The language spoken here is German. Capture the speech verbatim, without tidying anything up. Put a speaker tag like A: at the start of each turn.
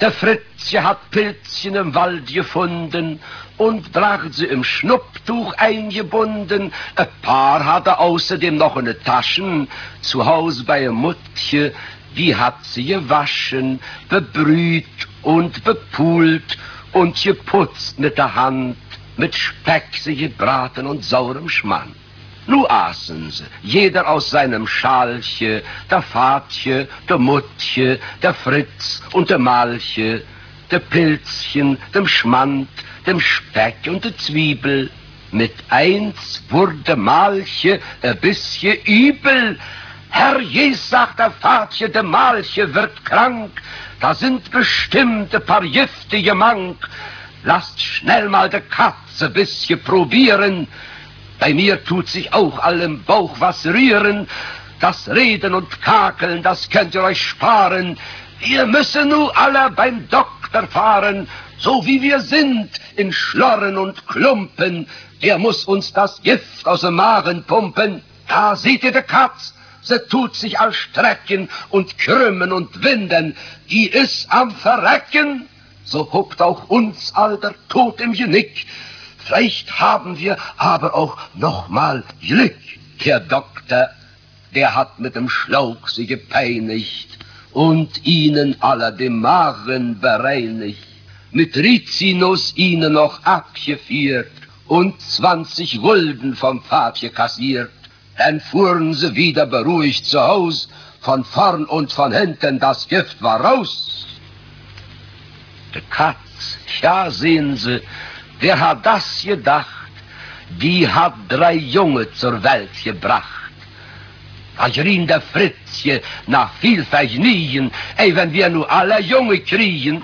A: Der Fritzje hat Pilzchen im Wald gefunden und bracht sie im Schnupftuch eingebunden. Ein paar hat er außerdem noch in den Taschen. Zu Hause bei ihr Muttche, die hat sie gewaschen, bebrüht und bepult und geputzt mit der Hand, mit Speck sie gebraten und saurem Schmand. Nu aßen sie, jeder aus seinem Schalche, der Vatje, der Muttche, der Fritz und der Malche, der Pilzchen, dem Schmand, dem Speck und der Zwiebel. Mit eins wurde Malche ein bisschen übel. Herr je, sagt der Vatje, der Malche wird krank, da sind bestimmt ein paar giftige Mank. Lasst schnell mal der Katze bisschen probieren. Bei mir tut sich auch allem Bauch was rühren. Das Reden und Kakeln, das könnt ihr euch sparen. Wir müssen nu alle beim Doktor fahren, so wie wir sind, in Schlorren und Klumpen. Der muss uns das Gift aus dem Magen pumpen. Da seht ihr die Katz, sie tut sich all strecken und krümmen und winden. Die ist am Verrecken, so huckt auch uns all der Tod im Genick. Vielleicht haben wir aber auch noch mal Glück. Der Doktor, der hat mit dem Schlauch sie gepeinigt und ihnen aller den Magen bereinigt. Mit Rizinus ihnen noch abgeführt und zwanzig Gulden vom Vatje kassiert. Dann fuhren sie wieder beruhigt zu Haus, von vorn und von hinten das Gift war raus. Die Katz, ja sehen Sie, wer hat das gedacht? Die hat drei Junge zur Welt gebracht. Da schrien der Fritzje nach viel Vergnügen, ey, wenn wir nur alle Junge kriegen,